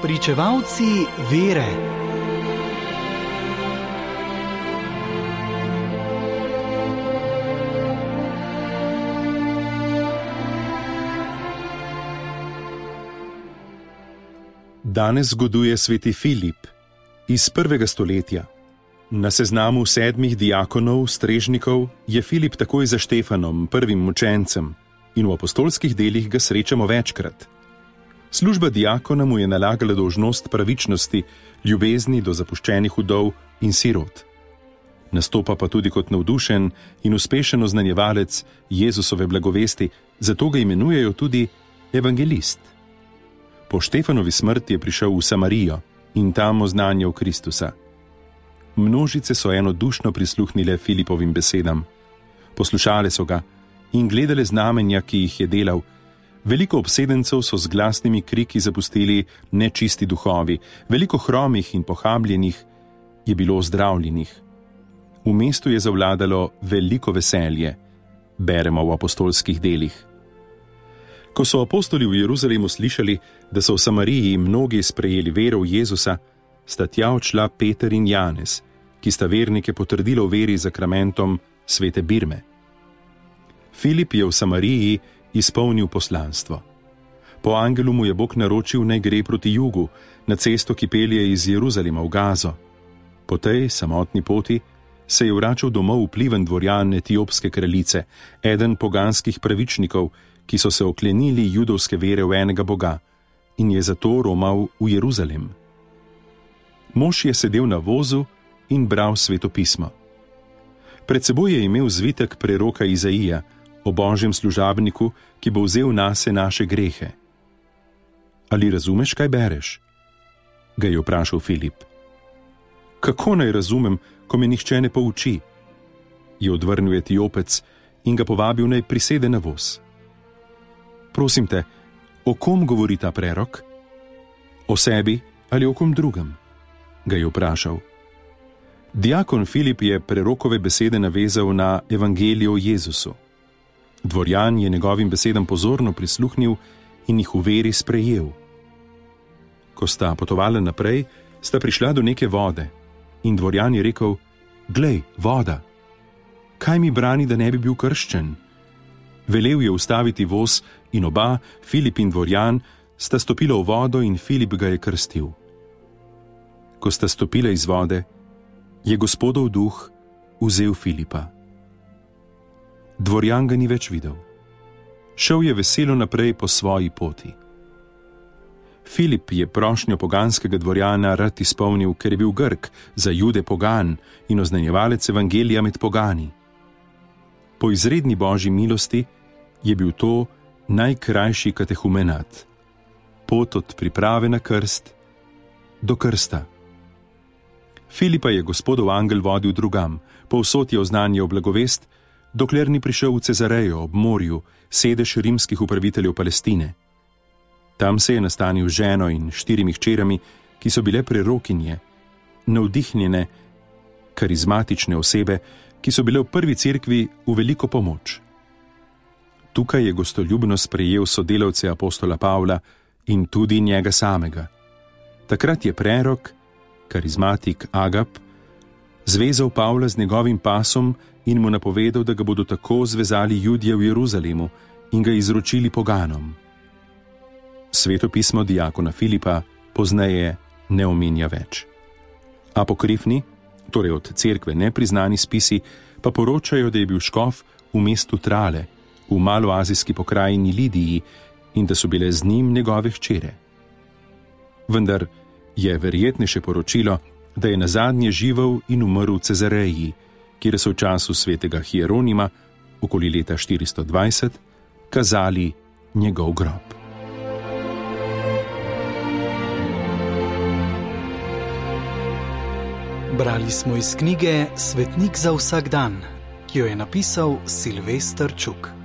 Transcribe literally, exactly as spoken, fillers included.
Pričevalci vere. Danes zgoduje sveti Filip iz prvega stoletja. Na seznamu sedmih diakonov, strežnikov, je Filip takoj za Štefanom, prvim mučencem, in v apostolskih delih ga srečamo večkrat. Služba diakona mu je nalagala dolžnost pravičnosti, ljubezni do zapuščenih vdov in sirot. Nastopa pa tudi kot navdušen in uspešen oznanjevalec Jezusove blagovesti, zato ga imenujejo tudi evangelist. Po Štefanovi smrti je prišel v Samarijo in tam oznanjal Kristusa. Množice so enodušno prisluhnile Filipovim besedam. Poslušale so ga in gledale znamenja, ki jih je delal. Veliko obsedencev so z glasnimi kriki zapustili nečisti duhovi, veliko hromih in pohabljenih je bilo ozdravljenih. V mestu je zavladalo veliko veselje, beremo v apostolskih delih. Ko so apostoli v Jeruzalemu slišali, da so v Samariji mnogi sprejeli vero v Jezusa, sta tja odšla Peter in Janez, ki sta vernike potrdila v veri z sakramentom svete birme. Filip je v Samariji izpolnil poslanstvo. Po angelu mu je Bog naročil, naj gre proti jugu, na cesto, ki pelje iz Jeruzalema v Gazo. Po tej samotni poti se je vračal domov vpliven dvorjan etiopske kraljice, eden poganskih pravičnikov, ki so se oklenili judovske vere v enega Boga, in je zato romal v Jeruzalem. Mož je sedel na vozu in bral sveto pismo. Pred seboj je imel zvitek preroka Izaija o Božjem služabniku, ki bo vzel nase naše grehe. Ali razumeš, kaj bereš? Ga je vprašal Filip. Kako naj razumem, ko me nihče ne pouči? Je odvrnil Etiopec in ga povabil, naj prisede na voz. Prosim te, o kom govori ta prerok? O sebi ali o kom drugem? Ga je vprašal. Diakon Filip je prerokove besede navezal na evangelijo o Jezusu. Dvorjan je njegovim besedam pozorno prisluhnil in jih v veri sprejel. Ko sta potovala naprej, sta prišla do neke vode in dvorjan je rekel: Glej, voda! Kaj mi brani, da ne bi bil krščen? Velel je ustaviti voz in oba, Filip in dvorjan, sta stopila v vodo in Filip ga je krstil. Ko sta stopila iz vode, je Gospodov duh vzel Filipa. Dvorjan ga ni več videl. Šel je veselo naprej po svoji poti. Filip je prošnjo poganskega dvorjana rad izpolnil, ker je bil Grk, za Jude pogan in oznanjevalec evangelija med pogani. Po izredni Božji milosti je bil to najkrajši katehumenat, pot od priprave na krst do krsta. Filipa je Gospodov angel vodil drugam, povsod je oznanjal blagovest, dokler ni prišel v Cezarejo ob morju, sedež rimskih upraviteljev Palestine. Tam se je nastanil z ženo in štirimi hčerami, ki so bile prerokinje, navdihnjene, karizmatične osebe, ki so bile v prvi cerkvi v veliko pomoč. Tukaj je gostoljubno sprejel sodelavce apostola Pavla in tudi njega samega. Takrat je prerok, karizmatik Agap, zvezal Pavla z njegovim pasom in mu napovedal, da ga bodo tako zvezali Judje v Jeruzalemu in ga izročili poganom. Sveto pismo diakona Filipa pozneje ne omenja več. Apokrifni, torej od cerkve nepriznani spisi, pa poročajo, da je bil škof v mestu Trale, v maloazijski pokrajini Lidiji, in da so bile z njim njegove hčere. Vendar je verjetnejše poročilo, da je nazadnje živel in umrl v Cezareji, kjer so v času svetega Hieronima, okoli leta štiristo dvajset, kazali njegov grob. Brali smo iz knjige Svetnik za vsak dan, ki jo je napisal Silvester Čuk.